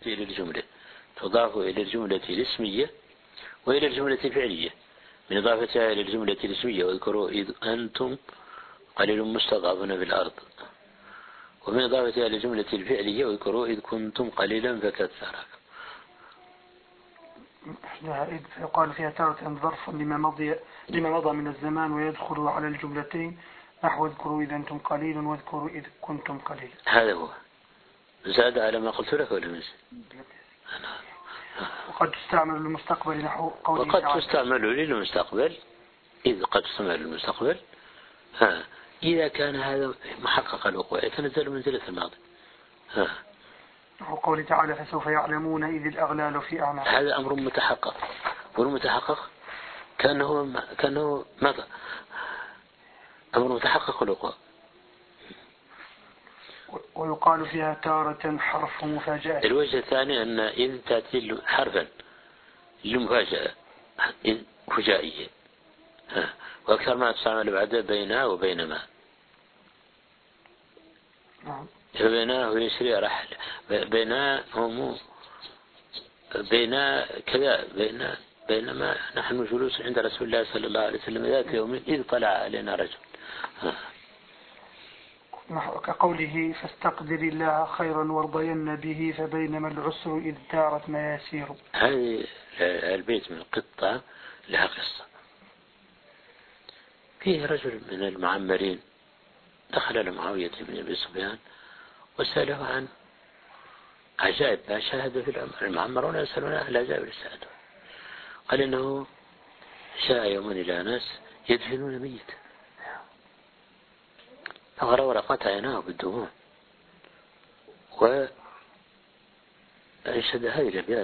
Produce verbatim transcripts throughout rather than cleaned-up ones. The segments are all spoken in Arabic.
إلى الجملة تضاف إلى الجملة الاسمية وإلى الجملة الفعلية من إضافتها إلى الجملة الاسمية واذكروا إذ أنتم قليل مستضعفون في الأرض ومن إضافتها إلى الجملة الفعلية واذكروا إذ كنتم قليلا فكثركم. إذ يقال فيها تارة ظرف لما مضي لما مضى من الزمان ويدخل على الجملتين نحو اذكروا إذ أنتم قليل واذكروا إذ كنتم قليل. هذا هو زاد على ما قلت لك ولا مش؟ وقد تستعمل للمستقبل نحو قوله وقد تستعمل للمستقبل إذ قد تستعمل للمستقبل ها إذا كان هذا محقق الوقوع يتنزل منزلة الماضي. ها وقوله تعالى فسوف يعلمون إذ الأغلال في أعناقهم. هذا أمر متحقق والمتحقق كأنه كأنه ماذا أمر متحقق الوقوع. ويقال فيها تارة حرف مفاجأة. الوجه الثاني أن إذ تأتي حرفا للمفاجأة إذ فجائية وأكثر ما تستعمل بعد بين وبين ما بيناه ويسري رحل بيناه هم بين كذا بين بينما نحن جلوس عند رسول الله صلى الله عليه وسلم ذات يوم إذ طلع علينا رجل كقوله فاستقدر الله خيرا وارضين به فبينما العسر إذ دارت ما يسير. هذه البيت من القطة لها قصة. فيه رجل من المعمرين دخل لمعاوية بن أبي سفيان وسأله عن عجائب ما شاهد في الأمر. المعمرون يسألون عن العجائب للسادة. قال إنه شاء يوما إلى ناس يدفنون ميتا فغرورقت عيناه بالدموع وأنشد هذه الأبيات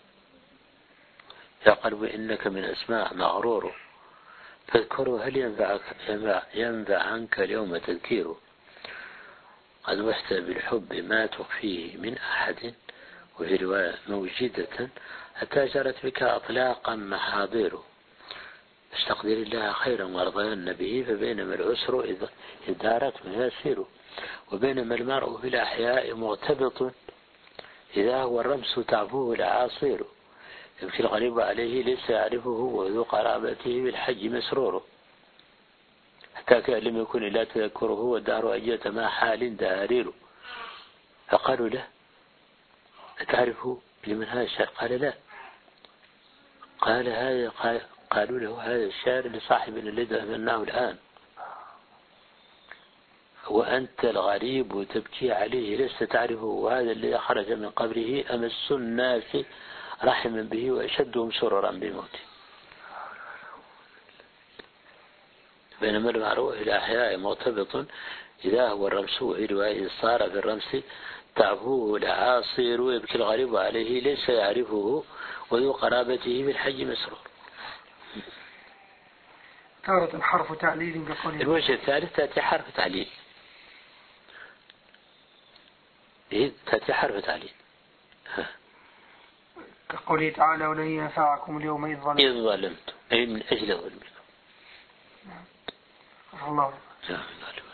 يا قلب إنك من أسماء مغرور فاذكروا هل ينفعك ينفع, ينفع عنك اليوم تذكيره قد وحت بالحب ما تخفيه من أحد وفي رواية موجدة حتى جرت بك أطلاقا محاضيره استقدر الله خيرا وارضين به فبينما العسر إذ دارت مياسيره وبينما المرء في الأحياء مغتبط إذا هو الرمس تعفوه الأعاصير يمشي الغريب عليه ليس يعرفه وذو قرابته بالحج مسرور حتى كأن لم يكن إلا تذكره والدهر أية ما حال دهارير فقالوا له أتعرفه لمن هذا الشعر؟ قال لا. قال هذا قالوا له هذا الشعر لصاحبنا الذي ذهبناه الآن وأنت الغريب تبكي عليه لست تعرفه وهذا الذي خرج من قبره أمس الناس رحما به وأشدهم سرورا بموته بينما المعروف في الأحياء مرتبط إذا هو الرمس في رواية صار في الرمس تعفوه العاصير ويبكي الغريب عليه ليس يعرفه وذو قرابته بالحج مسرور. تارة حرف تعليل بقوله. الوجه الثالث تأتي حرف تعليل إيه تأتي حرف تعليل ها. كقوله تعالى ولن ينفعكم اليوم إذ ظلمتم إذ ظلمتم أي من أجل ظلمكم. الله